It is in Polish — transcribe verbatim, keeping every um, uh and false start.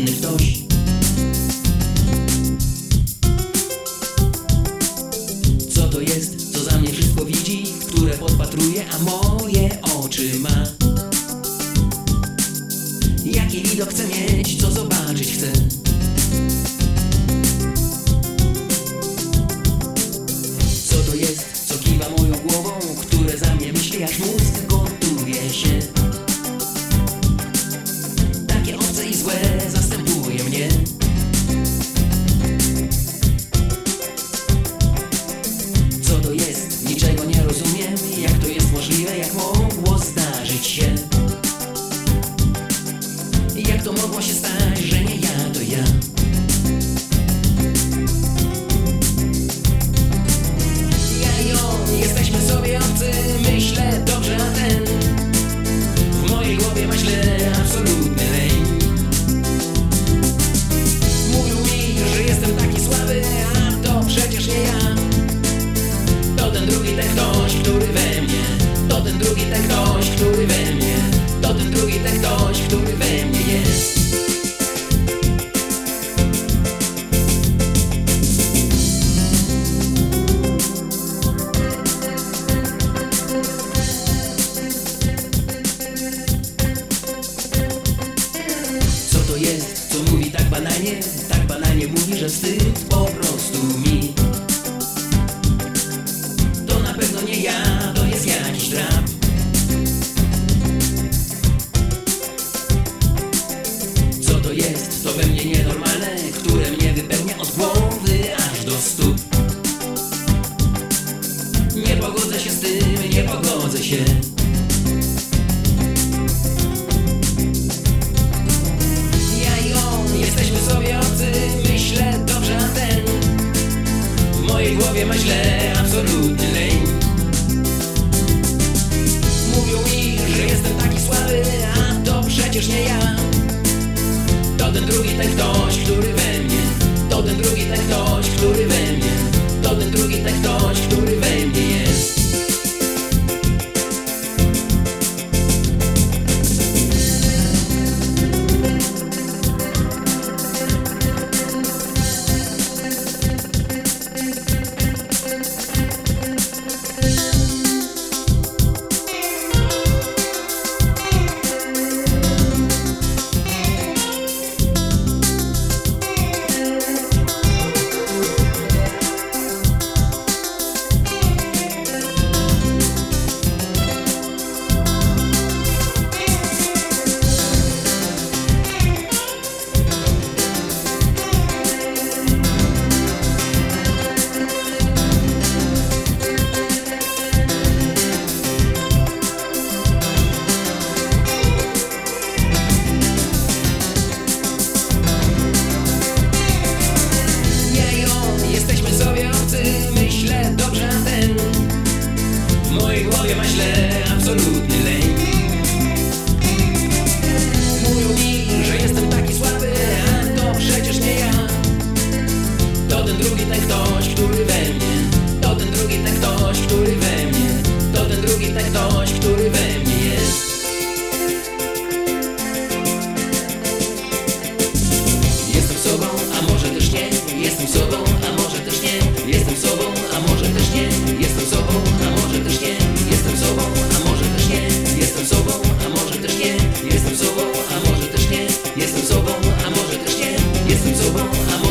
inny ktoś. Co to jest, co za mnie wszystko widzi, które podpatruje, a moje oczy ma? Jaki widok chcę mieć, co zobaczyć chcę? Co to jest, co kiwa moją głową, które za mnie myśli, aż mózg gotuje się? Takie obce i złe zastępuje mnie. Co to jest, niczego nie rozumiem, jak to jest możliwe, jak mogło zdarzyć się? Jak to mogło się stać, że nie ja, to ja? Ja i on, jesteśmy sobie obcy, myślę dobrze, a ten w mojej głowie ma źle, absolutny leń. Mówił mi, że jestem taki słaby, a to przecież nie ja. To ten drugi, ten ktoś, który we mnie. To ten drugi, ten ktoś, który we mnie. To ten drugi, ten ktoś, który we mnie jest. Co to jest, co mówi tak banalnie, tak banalnie mówi, że wstyd po prostu mi. To na pewno nie ja, to jest jakiś drap. Co to jest, to we mnie nienormalne, które mnie wypełnia od głowy aż do stóp. Nie pogodzę się z tym, nie pogodzę się. Ja i on, jesteśmy sobie obcy, myślę dobrze, a ten w mojej głowie ma źle, absolutny leń. Mówią mi, że jestem taki słaby, a to przecież nie ja. To ten drugi, ten ktoś, który we mnie. To ten drugi, ten ktoś, który we mnie. To ten drugi, ten ktoś, który we mnie jest. Myślę dobrze, a ten w mojej głowie ma źle, absolutny leń. Mówią mi, że jestem taki słaby, a to przecież nie ja. To ten drugi, ten ktoś, który we mnie. To ten drugi, ten ktoś, który we mnie. To ten drugi, ten ktoś, który we mnie jest. Jestem sobą, a może też nie. Jestem sobą, a może też nie. Jestem sobą, a może też nie. Jestem sobą, a może też nie. Jestem sobą, a może też nie. Jestem sobą, a może też nie. Jestem sobą, a może też nie. Jestem sobą, a może też nie. Jestem sobą, a